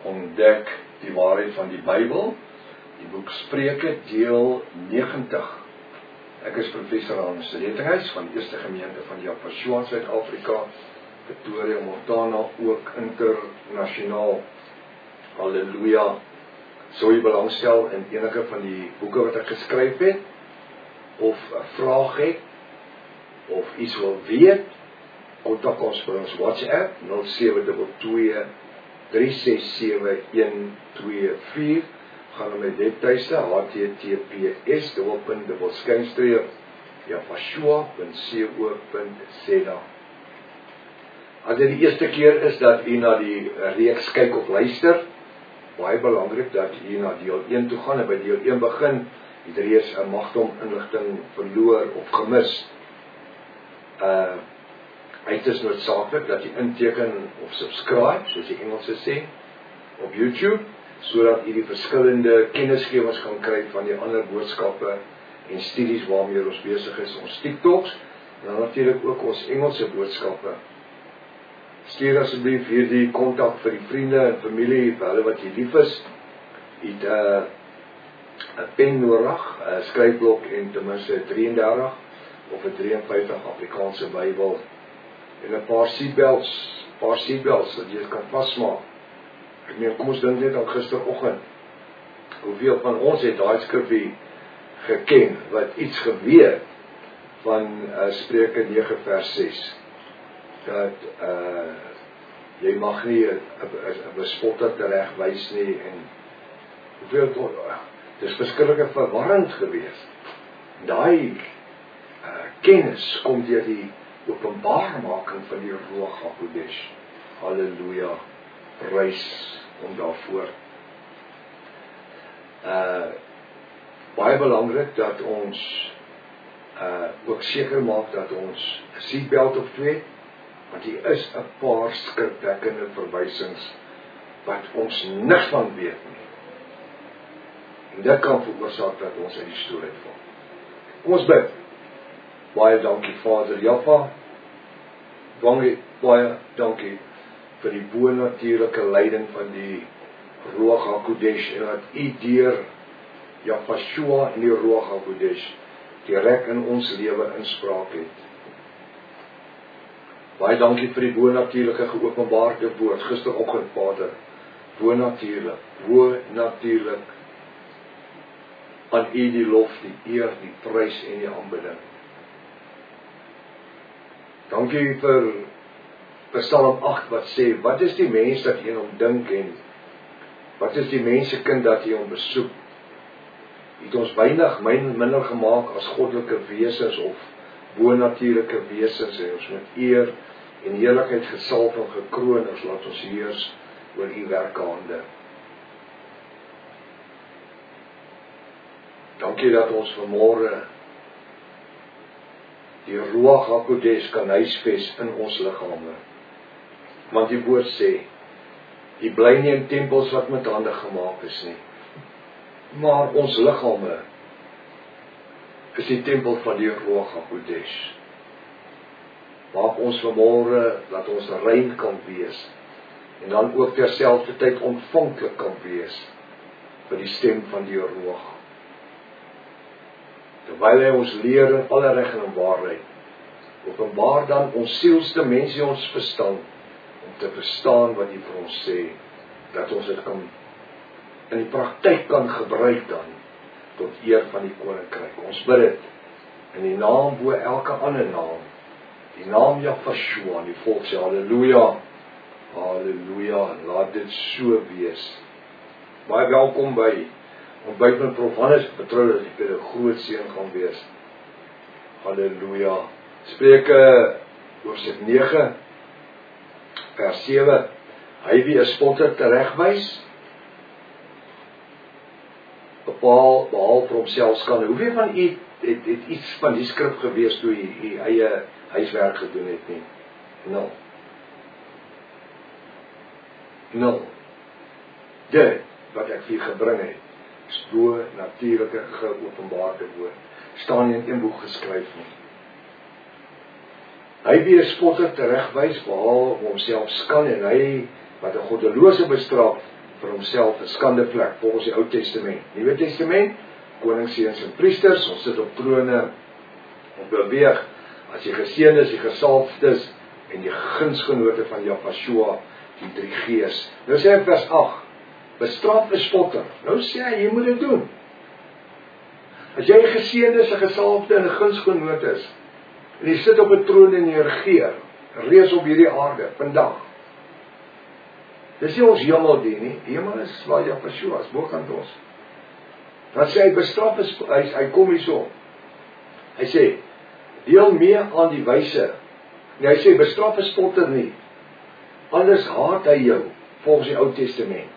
ontdek die waarheid van die Bybel, die boek Spreuke, deel 90. Ek is professor Hans Rettinghuis van die Eerste Gemeente van Japashua, Suid-Afrika, Pretoria, Montana, ook internasionaal. Halleluja. Sou jy belangstel in enige van die boeke wat ek geskryf het, of 'n vraag het, of iets wil weet, kontak ons vir ons WhatsApp 0722 367 124. Gaan na my webtuiste https://japashua.co.za. As dit die eerste keer is dat u na die reeks kyk of luister, baie belangrik dat u na deel 1 toe gaan en by deel 1 begin. Het reeds 'n magdom inligting verloor of gemis. Het is noodsaaklik dat jy inteken of subscribe, soos die Engelse sê, op YouTube, sodat jy die verskillende kennisgewings kan kry van die ander boodskappe en studies waarmee ons besig is, ons TikToks, en dan natuurlik ook ons Engelse boodskappe. Stuur asseblief hierdie kontak vir die vriende en familie, vir hulle wat jy lief is. Het 'n pen nodig, 'n skryfblok en ten minste 33 of 'n 53 Afrikaanse Bybel en 'n paar seatbelts dat jy dit kan vasmaak. Ek meen, kom ons dink net aan gisteroggend. Hoeveel van ons het daai skrifgie geken wat iets geweet van Spreuke 9 vers 6 dat jy mag nie 'n bespotter teregwys nie en hoeveel dis verskriklik verwarrend geweest. Daai kennis kom deur die openbaarmaking van die Ruach HaKodesh. Halleluja. Prys om daarvoor. Baie belangrik dat ons ook seker maak dat ons 'n seatbelt op twee, want hier is 'n paar skrikwekkende verwysings wat ons niks van weet nie. En dit kan veroorsaak dat ons uit die stoel uitval. Kom ons bid. Baie dankie Vader Jaffa. Baie dankie vir die bonatuurlike leiding van die Ruach HaKodesh en dat u deur Japashua en die Ruach HaKodesh direk in ons lewe inspraak het. Baie dankie vir die bonatuurlike geopenbaarde woord gisteroggend, Vader. Bonatuurlik aan u die lof, die eer, die prys en die aanbidding. Dankie vir Psalm 8 wat sê, wat is die mens dat jy hom dink en wat is die mensekind dat jy hom besoek? Het ons weinig minder gemaak as goddelike wesens of bonatuurlike wesens en ons met eer en heerlikheid gesalf en gekroon is, laat ons heers oor u werkhande. Dankie dat ons vanmôre die Ruach HaKodesh kan huisves in ons liggame. Want die woord sê, jy bly nie in tempels wat met hande gemaak is nie, maar ons liggame is die tempel van die Ruach HaKodesh. Maak ons vanmôre dat ons rein kan wees en dan ook terselfdertyd ontvanklik kan wees vir die stem van die Ruach. Terwyl hy ons leer in alle reg en waarheid, openbaar dan ons sielsdimensie ons verstand, om te verstaan wat hy vir ons sê, dat ons dit kan in die praktyk kan gebruik dan, tot eer van die koninkryk. Ons bid dit, in die naam bo elke ander naam, die naam Japashua, die volk sê, halleluja, halleluja, laat dit so wees. Baie welkom by ontbyt met Prof Hannes, vertrou dat ek 'n groot seën gaan wees. Halleluja. Spreuke hoofstuk 9 vers 7. Hy wie 'n spotter teregwys, behaal vir homself skande. Hoeveel van u het iets van die skrif gewees toe u eie huiswerk gedoen het nie? Nul. Dit wat ek vir gebring het, is bo-natuurlike geopenbaarde woord. Staan nie in een boek geskryf nie. Hy wie 'n spotter teregwys, behaal homself skande, en hy wat 'n goddelose bestraf, vir homself 'n skandeplek volgens die Ou Testament. Nuwe Testament, konings, seuns en priesters, ons sit op trone, ons beweeg, as jy geseën is, die gesalfdes en die gunsgenote van Jahshua, die drie gees. Nou sê hy vers 8, bestraf 'n spotter. Nou sê hy, jy moet dit doen. As jy geseën is, 'n gesalfde en 'n gunsgenoot is, en jy sit op 'n troon en jy regeer, reeds op hierdie aarde, vandag. Dis nie ons hemel nie, die hemel is waar Jahshua is, bokant ons. Dan sê hy, bestraf is, hy kom hierso. Hy sê, deel mee aan die wyse. En hy sê, bestraf 'n spotter nie. Anders haat hy jou, volgens die Ou Testament.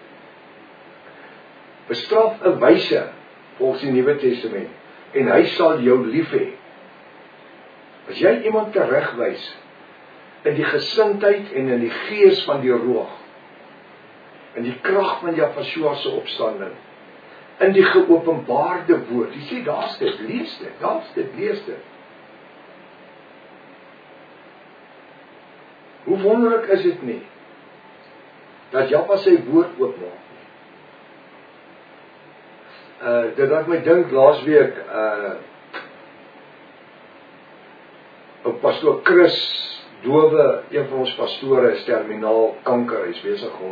Bestraf 'n wyse, volgens die Nuwe Testament. En hy sal jou lief hê. As jy iemand teregwys, in die gesindheid en in die gees van die roog, in die krag van Jahshua se opstanding, in die geopenbaarde woord. Jy sê, daar's dit, lees dit. Hoe wonderlik is dit nie, dat Jahwe sy woord oopmaak nie. Dit laat my dink, laasweek, pastoor Chris Dowe, een van ons pastore, is terminaal kanker, hy is besig om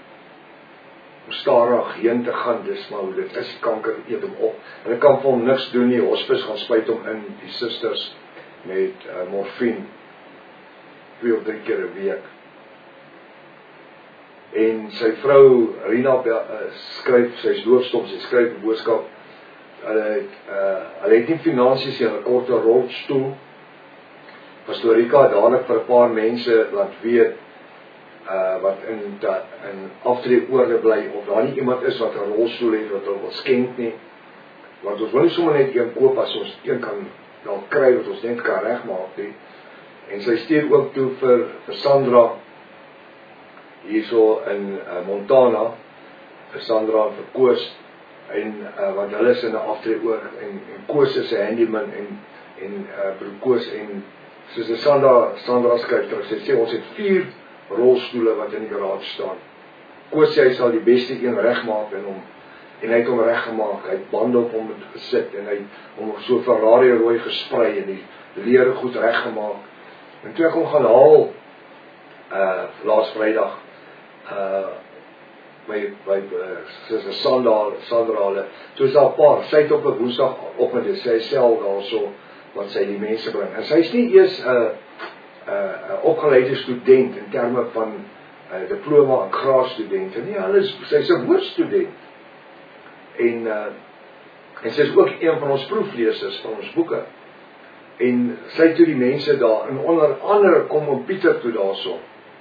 stadig heen te gaan, dis maar hoe dit is, kanker eet hom op, en hy kan vir hom niks doen nie, hospice gaan spuit hom in, die susters, met morfine, 2 of 3 keer 'n week, en sy vrou, Rina, skryf, sy is doofstom, sy skryf 'n boodskap, hulle het nie finansies nie, hulle kort 'n rolstoel, Pastoor Rika dadelik vir 'n paar mense laat weet, wat in aftreeoorde bly, of daar nie iemand is wat 'n rolstoel het, wat hulle wil skenk nie, want ons wil nie sommer net een koop, as ons een kan dan kry, wat ons net kan regmaak nie, en sy stuur ook toe vir Sandra, hierso in Montana, vir Sandra en vir Koos, en want hulle is in 'n aftreeoord, en Koos is 'n handyman, en broer Koos, en soos Sandra skryf terug, sy sê, ons het 4 rolstoele wat in die garage staan. Koos sê, hy sal die beste een regmaak, en hy het hom reggemaak, hy het bande op hom gesit, en hy het hom so Ferrari rooi gesprei, en die leer goed reggemaak, en toe ek hom gaan haal, laas Vrydag, soos 'n Sandra, toe is daar 'n paar, sy het op 'n Woensdag oggend, sy self daarso, wat sy die mense bring, en sy is nie eers 'n opgeleide student, in terme van diploma en graadstudente, nie, sy is 'n woordstudent, en sy is ook een van ons proeflesers van ons boeke, en sy toe die mense daar, en onder andere kom Pieter toe daarso,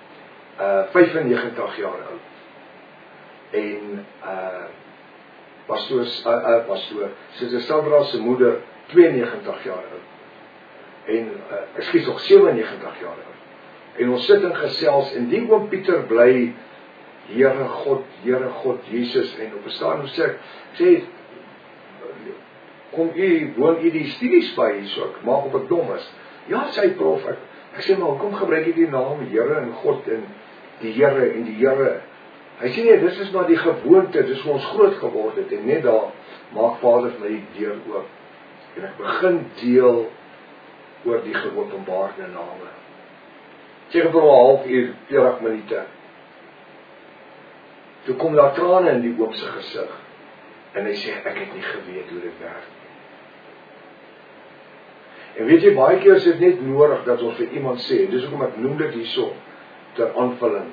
95 jaar oud, en pastoor, soos Sandra se moeder, 92 jaar oud, en, ekskuus nog 97 jaar oud, en ons sit in gesels, en die oom Pieter bly, Here God, Jesus, en op 'n stadium sê, kom woon die studies by hierso, ek maak op ek dom is, ja, sê prof, ek sê, maar kom gebruik jy die naam Here en God, en die Here, hy sê nie, dis is maar die gewoonte, dis hoe ons groot geword het, en net daar, maak Vader my die deur oop, en ek begin deel, oor die geopenbaarde name, sê vir 'n halfuur, 40 minute, toe kom daar trane in die oom se gesig, en hy sê, ek het nie geweet hoe dit werk. En weet jy, baie keer is dit net nodig, dat ons vir iemand sê, dis hoekom ek noem dit hierso, ter aanvulling.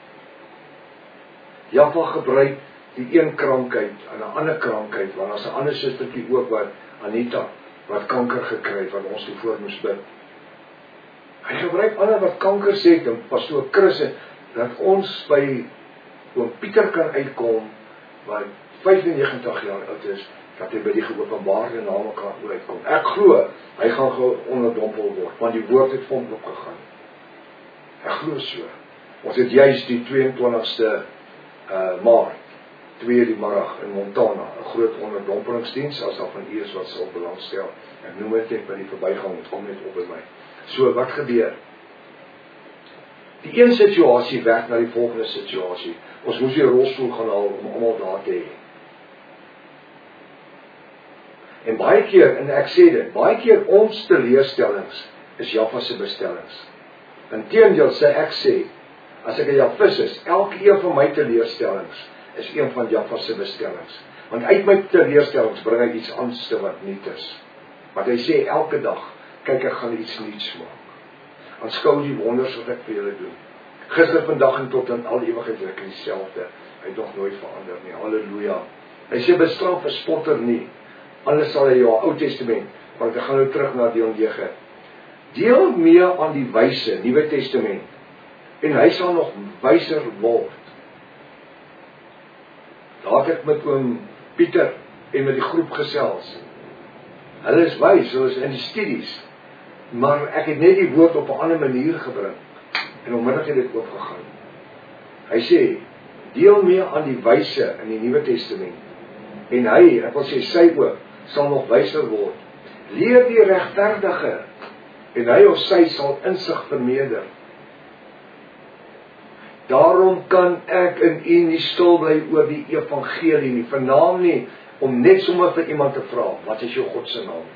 Jahwe gebruik die een krankheid, en 'n ander krankheid, want as 'n ander sustertjie ook, wat Anita, wat kanker gekry het, wat ons toe voor moes bid. Hy gebruik ander wat kanker sê, en pastoor Chris, dat ons by oom Pieter kan uitkom, wat 95 jaar oud is, dat hy by die geopenbaarde name kan uitkom. Ek glo, hy gaan onderdompel word, want die woord het vir hom opgegaan. Ek glo so. Ons het juist die 22ste Maart, 2 die middag in Montana, 'n groot onderdompelingsdiens, as daar van u is wat sal belangstel. Ek noem dit net by die verbygang, het kom net op by my. So, wat gebeur? Die een situasie werk na die volgende situasie. Ons moes die rolstoel gaan haal om almal daar te hê. En baie keer, en ek sê dit, baie keer ons teleurstellings is Jaffa se bestellings. Inteendeel ek sê, as ek 'n Jafis is, elke een van my teleurstellings is een van Jaffa se bestellings. Want uit my teleurstellings bring hy iets anders wat nuut is. Want hy sê elke dag, kyk ek gaan iets nuuts maak. Aanskou die wonders wat ek vir julle doen. Gister, vandag en tot in al ewigheid is ek dieselfde. Hy het nog nooit verander nie. Halleluja. Hy sê bestraf 'n spotter nie. Anders sal hy jou Ou Testament, want ek gaan nou terug na deel 9. Deel mee aan die wyse, Nuwe Testament. En hy sal nog wyser word. Daar het ek met oom Pieter en met die groep gesels. Hulle is wys, hulle is in die studies. Maar ek het net die woord op 'n ander manier gebring. En onmiddellik het dit oopgegaan. Hy sê, deel mee aan die wyse in die Nuwe Testament. En hy, ek wil sê sy ook, sal nog wyser word. Leer die regverdige, en hy of sy sal insig vermeerder. Daarom kan ek en u nie stil bly oor die evangelie nie, vernaam nie, om net sommer vir iemand te vra, wat is jou God se naam?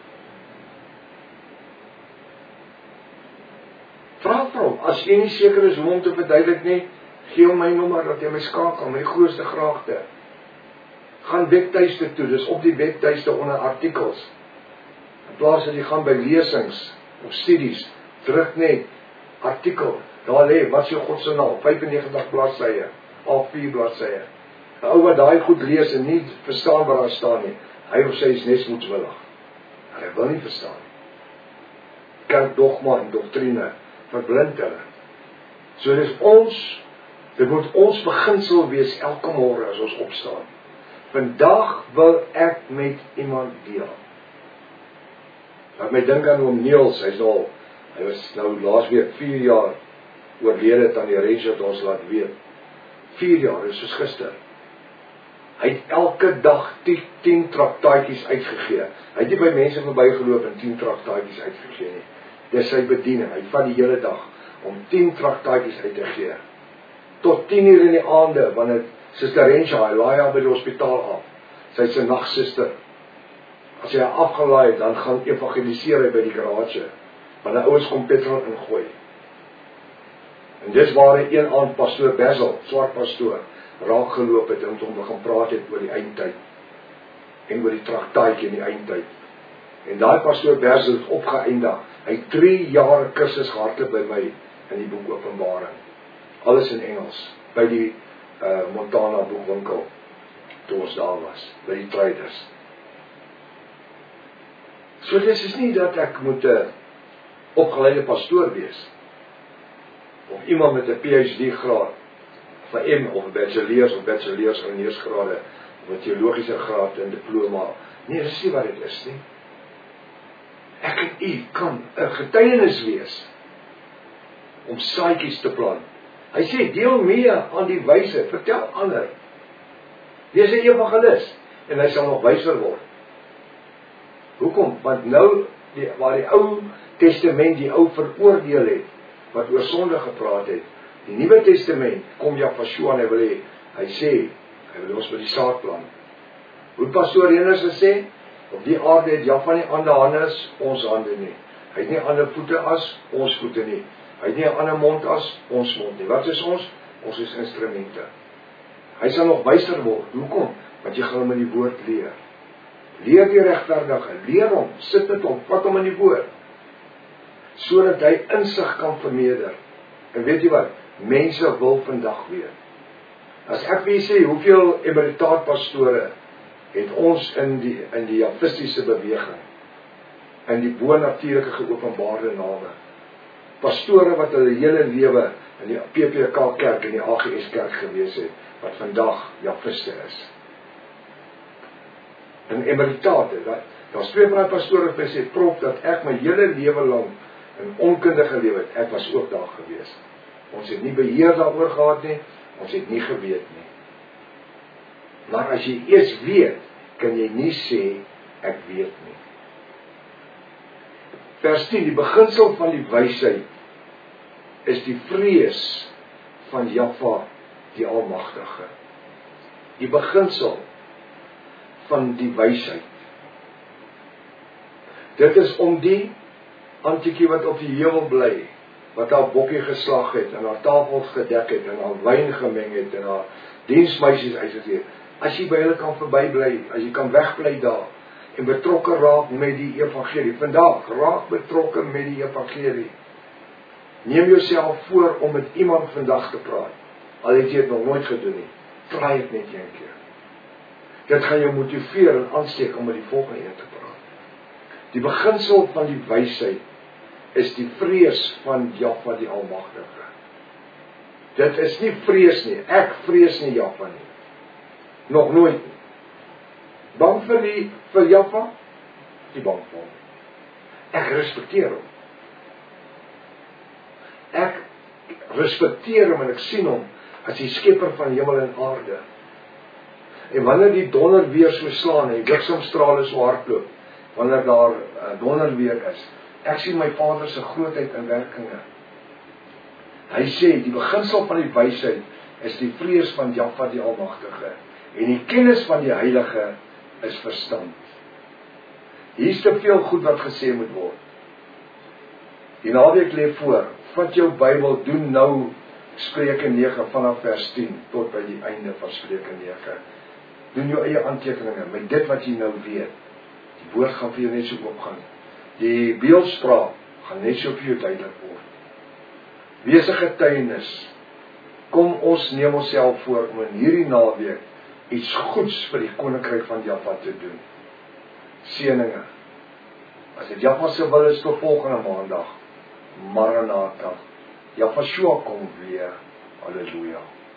Vra vir hom, as jy nie seker is hoe om te verduidelik nie, gee hom my nommer, dat jy my skakel, my grootste graagte. Gaan webtuiste toe, dis op die webtuiste onder artikels. In plaas dat jy gaan by lesings, of studies, druk net, artikel, daar lê, wat is jou God se naam, 95 bladsye, A4 bladsye. 'n Ou wat daai goed lees en nie verstaan wat daar staan nie, hy of sy is net moedswillig. Hy wil nie verstaan nie. Kerkdogma en doktrine verblind hulle. So dit moet ons beginsel wees elke môre as ons opstaan. Vandag wil ek met iemand deel. Laat my dink aan oom Niels, hy was nou laasweek 4 jaar oorlede aan die reis wat ons laat weet. 4 jaar, is soos gister. Hy het elke dag 10 traktaatjies uitgegee. Hy het nie by mense verbygeloop en 10 traktaatjies uitgegee nie. Dis sy bediening, hy vat die hele dag om 10 traktaatjies uit te gee. Tot 10 uur in die aande, wanneer Suster Renshaw, hy laai haar by die hospitaal af. Sy is sy nagsuster. As hy haar afgelaai het, dan gaan evangeliseer hy by die garage. Want die ouens kom petrol ingooi. En dis waar hy een aand pastoor Basil, swart pastoor, raak geloop het en met hom begin praat het oor die eindtyd. En oor die traktaatjie in die eindtyd. En daai pastoor Basil het opgeëindig. Hy het 3 jaar kursus gehardloop by my in die boek Openbaring. Alles in Engels. By die Montana boekwinkel. Toe ons daar was. By die traders. So dis is nie dat ek moet 'n opgeleide pastoor wees. Of iemand met 'n PhD graad. Of 'n M of 'n bachelors ingenieursgrade. Of 'n teologiese graad en diploma. Nee, dis nie wat dit is nie. Ek en u kan 'n getuienis wees. Om saadjies te plant. Hy sê, deel mee aan die wyse. Vertel ander. Wees 'n evangelis. En hy sal nog wyser word. Hoekom? Want nou, waar die Ou Testament die ou veroordeel het, wat oor sonde gepraat het, die Nuwe Testament, kom Jafashua en hy sê, hy wil ons met die saad plant. Hoe pastoor Renus gesê, op die aarde het Jaffa nie ander hande as ons hande nie. Hy het nie ander voete as ons voete nie. Hy het nie 'n ander mond as ons mond nie. Wat is ons? Ons is instrumente. Hy sal nog wyser word. Hoekom? Want jy gaan hom in die woord leer. Leer die regverdige, leer hom, sit met hom, vat hom in die woord. Sodat hy insig kan vermeerder. En weet jy wat? Mense wil vandag weet. As ek vir sê, hoeveel emeritaat pastore het ons in die Jafistiese beweging, in die bonatuurlike geopenbaarde name, pastore wat hulle hele lewe in die PPK kerk en die AGS kerk gewees het, wat vandag Jafiste is. En emeritaat, daar's 2 van die pastore wat sê, prof, dat ek my hele lewe lang in onkundige lewe het, ek was ook daar gewees. Ons het nie beheer daaroor gehad nie, ons het nie geweet nie. Maar as jy eers weet, kan jy nie sê, ek weet nie. Vers 10, die beginsel van die wysheid is die vrees van Jahwe die Almagtige. Die beginsel van die wysheid. Dit is om die antjiekie wat op die heuwel bly, wat haar bokkie geslag het, en haar tafels gedek het, en haar wyn gemeng het, en haar diensmeisies uitgestuur. As jy by hulle kan verbybly, as jy kan wegbly daar, en betrokke raak met die evangelie. Vandag, raak betrokke met die evangelie. Neem jouself voor om met iemand vandag te praat. Al het jy het nog nooit gedoen nie. Try het net een keer. Dit gaan jou motiveer en aansteek om met die volgende een te praat. Die beginsel van die wysheid is die vrees van Jahwe die Almagtige. Dit is nie vrees nie. Ek vrees nie Jahwe nie. Nog nooit nie. Bang vir Jahwe? Die bang vir hom. Ek respekteer hom. Ek respekteer hom en ek sien hom as die skepper van hemel en aarde. En wanneer die donder weer so slaan en die bliksemstrale so hardloop, wanneer daar donder weer is, ek sien my Vader se grootheid in werkinge. Hy sê, die beginsel van die wysheid is die vrees van Jahwe die Almagtige. En die kennis van die Heilige is verstand. Hier is te veel goed wat gesê moet word. Die naweek lê voor. Vat jou Bybel, doen nou Spreuke 9 vanaf vers 10 tot by die einde van Spreuke 9. Doen jou eie aantekeninge met dit wat jy nou weet. Die woord gaan vir jou net so opgaan. Die beeldspraak gaan net so vir jou duidelik word. Wees 'n getuienis. Kom ons neem onsself voor om in hierdie naweek iets goeds vir die koninkryk van Jahwe te doen. Seëninge. As dit Jahwe se wil is tot volgende maandag. Maranatha. Jahwe kom weer. Halleluja.